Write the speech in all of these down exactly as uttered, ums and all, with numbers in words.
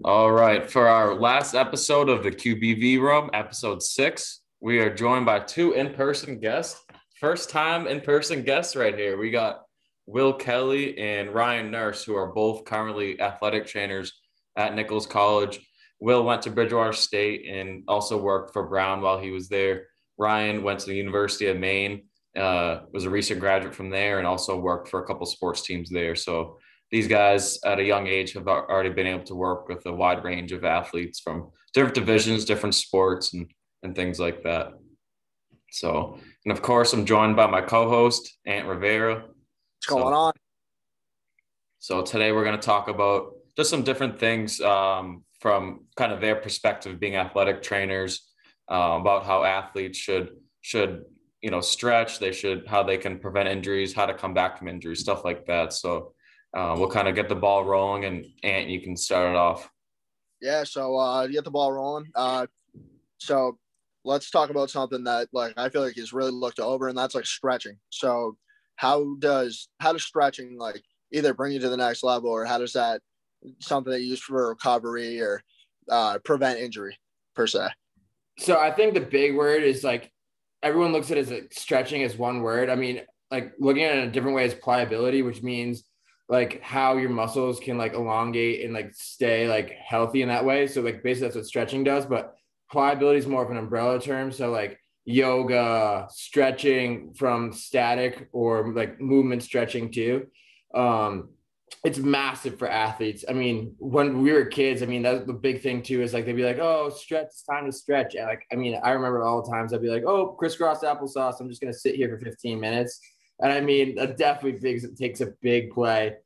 All right. For our last episode of the Q B V Room, episode six, we are joined by two in person guests. First time in person guests right here. We got Will Kelly and Ryan Nurse, who are both currently athletic trainers at Nichols College. Will went to Bridgewater State and also worked for Brown while he was there. Ryan went to the University of Maine, uh, was a recent graduate from there, and also worked for a couple sports teams there. So these guys at a young age have already been able to work with a wide range of athletes from different divisions, different sports, and, and things like that. So, and of course, I'm joined by my co-host, Ant Rivera. What's going so, on? So today we're going to talk about just some different things um, from kind of their perspective, being athletic trainers, uh, about how athletes should should you know stretch, they should how they can prevent injuries, how to come back from injuries, stuff like that. So uh, we'll kind of get the ball rolling, and Ant, you can start it off. Yeah. So uh, get the ball rolling. Uh, so let's talk about something that like I feel like is really looked over, and that's like stretching. So how does how does stretching like either bring you to the next level, or how does that something that you use for recovery or uh, prevent injury per se? So I think the big word is like everyone looks at it as like stretching as one word. I mean, like looking at it in a different way is pliability, which means like how your muscles can like elongate and like stay like healthy in that way. So like basically that's what stretching does, but pliability is more of an umbrella term. So like yoga, stretching from static or like movement stretching too. Um, it's massive for athletes. I mean, when we were kids, I mean, that's the big thing too, is like, they'd be like, oh, stretch, it's time to stretch. And like, I mean, I remember all the times I'd be like, oh, crisscross applesauce, I'm just going to sit here for fifteen minutes. And I mean, that definitely takes, it takes a big play.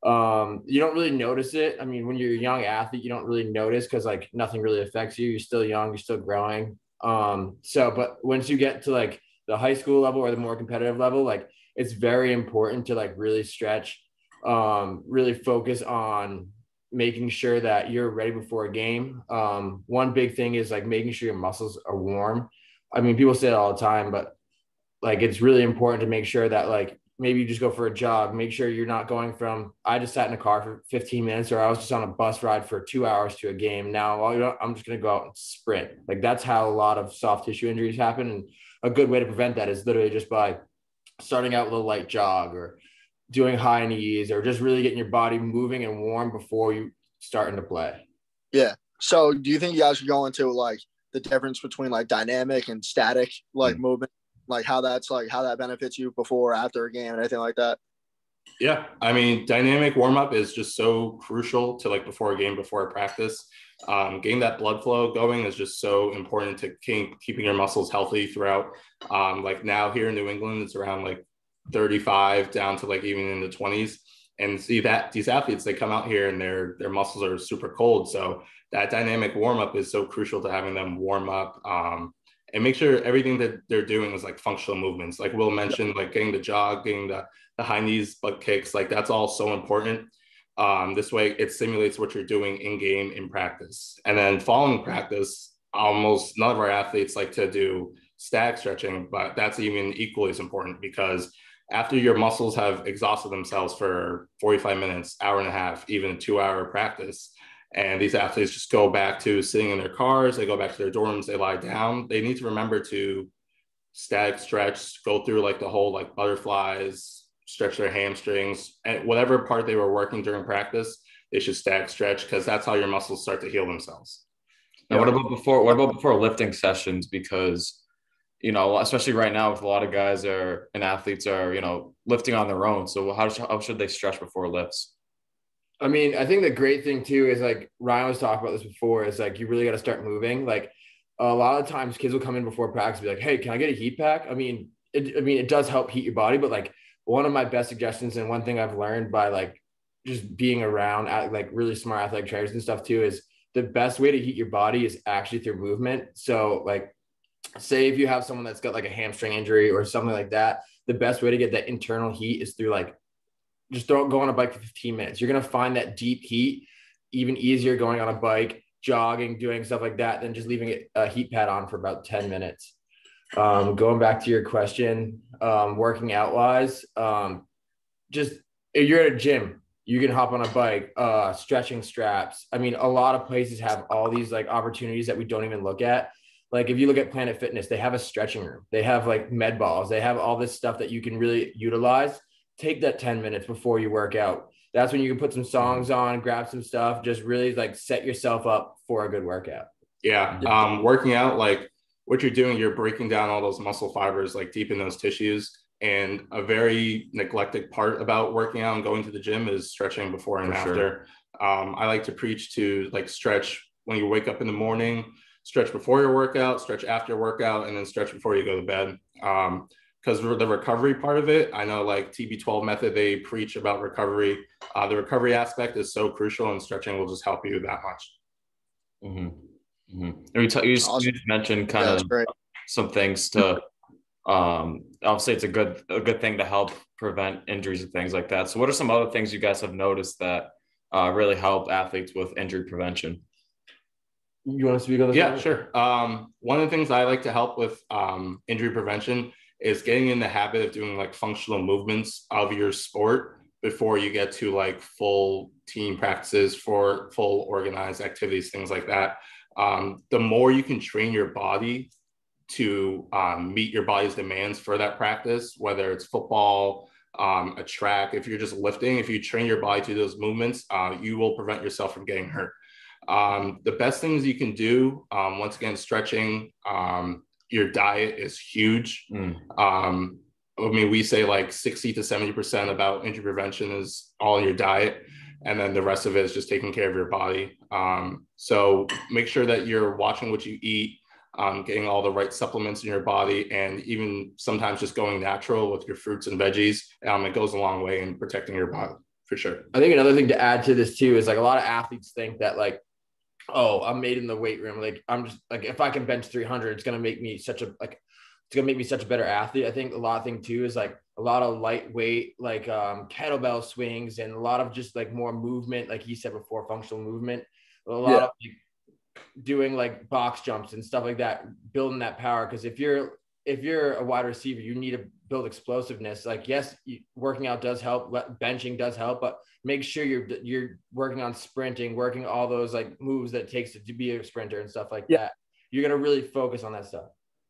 Um, you don't really notice it. I mean, when you're a young athlete, you don't really notice because like nothing really affects you. You're still young, you're still growing. Um, so, but once you get to like the high school level or the more competitive level, like it's very important to like really stretch, um, really focus on making sure that you're ready before a game. Um, one big thing is like making sure your muscles are warm. I mean, people say it all the time, but like, it's really important to make sure that like, maybe you just go for a jog, make sure you're not going from, I just sat in a car for fifteen minutes, or I was just on a bus ride for two hours to a game. Now I'm just going to go out and sprint. Like that's how a lot of soft tissue injuries happen. And a good way to prevent that is literally just by starting out with a light jog or doing high knees or just really getting your body moving and warm before you starting to play. Yeah. So do you think you guys should go into like the difference between like dynamic and static, like mm-hmm. movement, like how that's like how that benefits you before, after a game and anything like that? Yeah. I mean, dynamic warm up is just so crucial to like before a game, before a practice. Um, getting that blood flow going is just so important to keep, keeping your muscles healthy throughout. Um, like now here in New England, it's around like thirty-five down to like even in the twenties, and see that these athletes, they come out here and their their muscles are super cold. So that dynamic warm up is so crucial to having them warm up, um, and make sure everything that they're doing is like functional movements. Like Will mentioned, like getting the jog, getting the, the high knees, butt kicks, like that's all so important. Um, this way it simulates what you're doing in game, in practice. And then following practice, almost none of our athletes like to do static stretching, but that's even equally as important, because after your muscles have exhausted themselves for forty-five minutes, hour and a half, even a two hour practice, and these athletes just go back to sitting in their cars, they go back to their dorms, they lie down, they need to remember to static stretch, go through like the whole like butterflies, stretch their hamstrings, and whatever part they were working during practice, they should static stretch, because that's how your muscles start to heal themselves. Now, what about before, what about before lifting sessions? Because you know, especially right now with a lot of guys are and athletes are, you know, lifting on their own. So how, how should they stretch before lifts? I mean, I think the great thing too is like Ryan was talking about this before, is like you really got to start moving. Like a lot of times kids will come in before practice and be like, hey, can I get a heat pack? I mean, it, I mean, it does help heat your body, but like one of my best suggestions, and one thing I've learned by like just being around at like really smart athletic trainers and stuff too, is the best way to heat your body is actually through movement. So like, say if you have someone that's got like a hamstring injury or something like that, the best way to get that internal heat is through like, just throw, go on a bike for fifteen minutes. You're going to find that deep heat even easier going on a bike, jogging, doing stuff like that, than just leaving a heat pad on for about ten minutes. Um, going back to your question, um, working out wise, um, just if you're at a gym, You can hop on a bike, uh, stretching straps. I mean, a lot of places have all these like opportunities that we don't even look at. Like if you look at Planet Fitness, they have a stretching room. They have like med balls. They have all this stuff that you can really utilize. Take that ten minutes before you work out. That's when you can put some songs on, grab some stuff, just really like set yourself up for a good workout. Yeah. Um, working out, like what you're doing, you're breaking down all those muscle fibers, like deep in those tissues. And a very neglected part about working out and going to the gym is stretching before and for after. Sure. Um, I like to preach to like stretch when you wake up in the morning, stretch before your workout, stretch after your workout, and then stretch before you go to bed. Um, because the recovery part of it, I know like T B twelve method, they preach about recovery. Uh, the recovery aspect is so crucial, and stretching will just help you that much. Mm-hmm. Mm-hmm. You, t- you, awesome. you just mentioned kind yeah, of some things to, um, I'll say it's a good, a good thing to help prevent injuries and things like that. So what are some other things you guys have noticed that uh, really help athletes with injury prevention? You want to speak on this? Yeah, sure. Um, one of the things I like to help with um, injury prevention is getting in the habit of doing like functional movements of your sport before you get to like full team practices for full organized activities, things like that. Um, the more you can train your body to um, meet your body's demands for that practice, whether it's football, um, a track, if you're just lifting, if you train your body to those movements, uh, you will prevent yourself from getting hurt. Um, the best things you can do, um, once again, stretching, um, your diet is huge. Mm. Um, I mean, we say like sixty to seventy percent about injury prevention is all your diet. And then the rest of it is just taking care of your body. Um, so make sure that you're watching what you eat, um, getting all the right supplements in your body, and even sometimes just going natural with your fruits and veggies. Um, it goes a long way in protecting your body for sure. I think another thing to add to this too is like a lot of athletes think that like, oh, I'm made in the weight room. Like I'm just like, if I can bench three hundred, it's going to make me such a, like, it's going to make me such a better athlete. I think a lot of thing too is like a lot of lightweight, like um, kettlebell swings and a lot of just like more movement, like you said before, functional movement, a lot yeah. of like, doing like box jumps and stuff like that, building that power. Cause if you're, if you're a wide receiver, you need to build explosiveness. Like, yes, you, working out does help, benching does help, but make sure you're, you're working on sprinting, working all those like moves that it takes to, to be a sprinter and stuff like yeah. that. You're going to really focus on that stuff.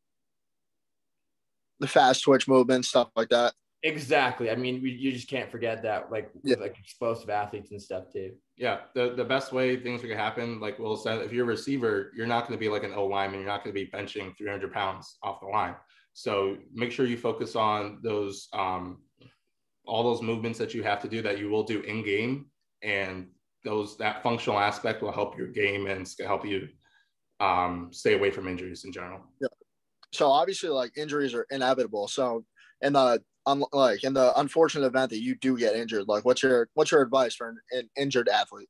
The fast twitch movement, stuff like that. Exactly. I mean, we, you just can't forget that, like, yeah. with, like explosive athletes and stuff too. Yeah. The, the best way things are going to happen, like Will said, if you're a receiver, you're not going to be like an O lineman. You're not going to be benching three hundred pounds off the line. So make sure you focus on those, um, all those movements that you have to do that you will do in game, and those, that functional aspect will help your game and help you um, stay away from injuries in general. Yeah. So obviously like injuries are inevitable. So in the, um, like in the unfortunate event that you do get injured, like what's your, what's your advice for an, an injured athlete?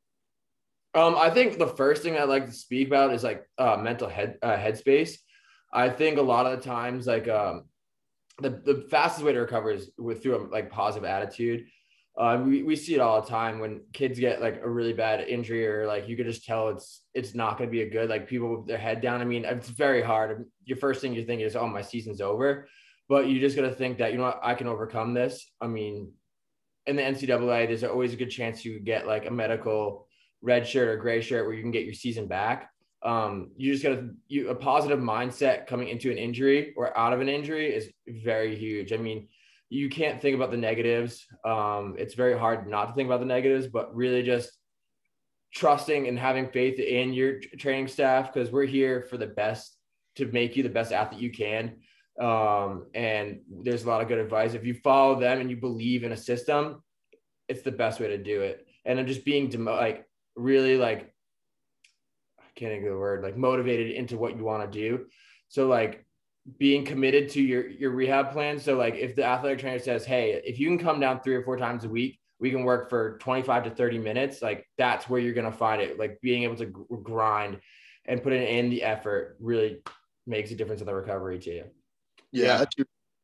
Um, I think the first thing I'd like to speak about is like uh, mental head uh, headspace. I think a lot of the times, like um, the, the fastest way to recover is with through a like positive attitude. Uh, we, we see it all the time when kids get like a really bad injury, or like you could just tell it's it's not going to be a good, like people with their head down. I mean, it's very hard. Your first thing you think is, oh, my season's over. But you just got to think that, you know what, I can overcome this. I mean, in the N C double A, there's always a good chance you get like a medical red shirt or gray shirt where you can get your season back. Um, you just got to, you, a positive mindset coming into an injury or out of an injury is very huge. I mean, you can't think about the negatives. Um, it's very hard not to think about the negatives, but really just trusting and having faith in your training staff, because we're here for the best, to make you the best athlete you can. Um, and there's a lot of good advice. If you follow them and you believe in a system, it's the best way to do it. And then just being demo- like really like, I can't think of the word, like motivated into what you want to do. So like being committed to your, your rehab plan. So like if the athletic trainer says, hey, if you can come down three or four times a week, we can work for twenty-five to thirty minutes. Like that's where you're going to find it. Like being able to g- grind and put in the effort really makes a difference in the recovery too. Yeah. yeah.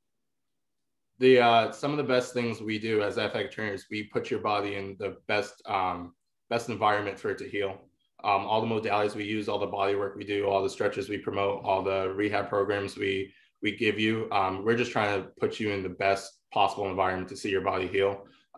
The, uh, some of the best things we do as athletic trainers, we put your body in the best, um, best environment for it to heal. Um, all the modalities we use, all the body work we do, all the stretches we promote, all the rehab programs we we give you. Um, we're just trying to put you in the best possible environment to see your body heal.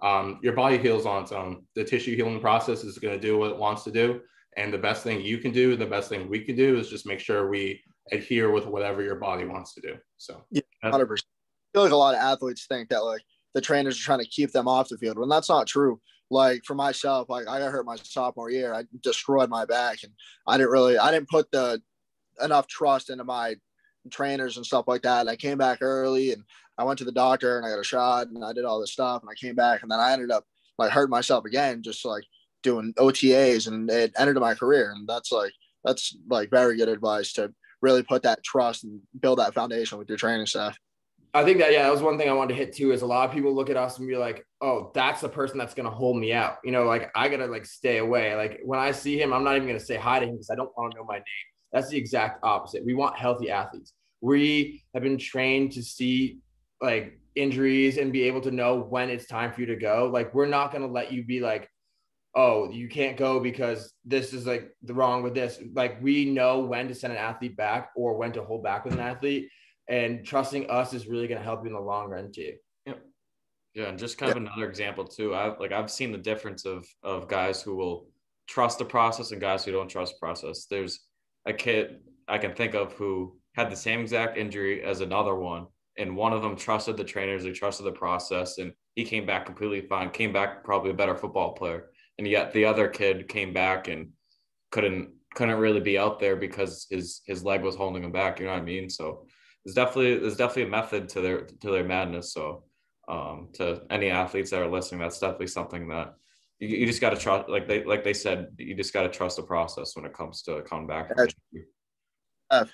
Um, your body heals on its own. The tissue healing process is going to do what it wants to do. And the best thing you can do, the best thing we can do is just make sure we adhere with whatever your body wants to do. So, yeah, one hundred percent. I feel like a lot of athletes think that like the trainers are trying to keep them off the field when that's not true. Like for myself, like I got hurt my sophomore year. I destroyed my back and I didn't really, I didn't put the enough trust into my trainers and stuff like that. I came back early and I went to the doctor and I got a shot and I did all this stuff and I came back and then I ended up like hurting myself again, just like doing O T As, and it ended my career. And that's like, that's like very good advice to really put that trust and build that foundation with your training staff. I think that, yeah, that was one thing I wanted to hit too, is a lot of people look at us and be like, oh, that's the person that's going to hold me out. You know, like I got to like stay away. Like when I see him, I'm not even going to say hi to him because I don't want to know my name. That's the exact opposite. We want healthy athletes. We have been trained to see like injuries and be able to know when it's time for you to go. Like we're not going to let you be like, oh, you can't go because this is like the wrong with this. Like we know when to send an athlete back or when to hold back with an athlete. And trusting us is really going to help you in the long run too. Yep. Yeah. And just kind of another example too. I've like, I've seen the difference of, of guys who will trust the process and guys who don't trust the process. There's a kid I can think of who had the same exact injury as another one. And one of them trusted the trainers, they trusted the process, and he came back completely fine, came back probably a better football player. And yet the other kid came back and couldn't, couldn't really be out there because his, his leg was holding him back. You know what I mean? So There's definitely there's definitely a method to their to their madness. So um, to any athletes that are listening, that's definitely something that you, you just got to trust. Like they like they said, you just got to trust the process when it comes to coming back from injury. Uh,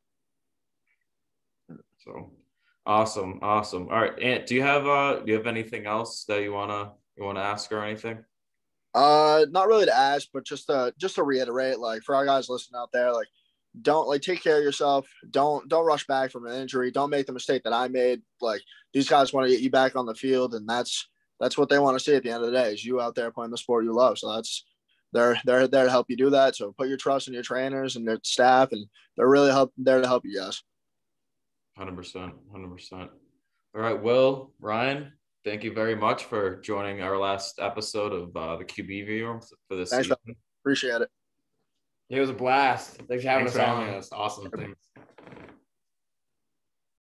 So awesome, awesome. All right, Ant, do you have uh do you have anything else that you wanna you wanna ask or anything? uh, not really to ask, but just to just to reiterate, like for our guys listening out there, like. Don't like take care of yourself. Don't don't rush back from an injury. Don't make the mistake that I made. Like these guys want to get you back on the field, and that's that's what they want to see at the end of the day is you out there playing the sport you love. So that's they're they're there to help you do that. So put your trust in your trainers and their staff, and they're really help there to help you guys. Hundred percent, hundred percent. All right, Will, Ryan, thank you very much for joining our last episode of uh, the Q B V room for this Thanks, season. appreciate it. It was a blast. Thanks for having Thanks us for on. having us. Awesome. Thanks.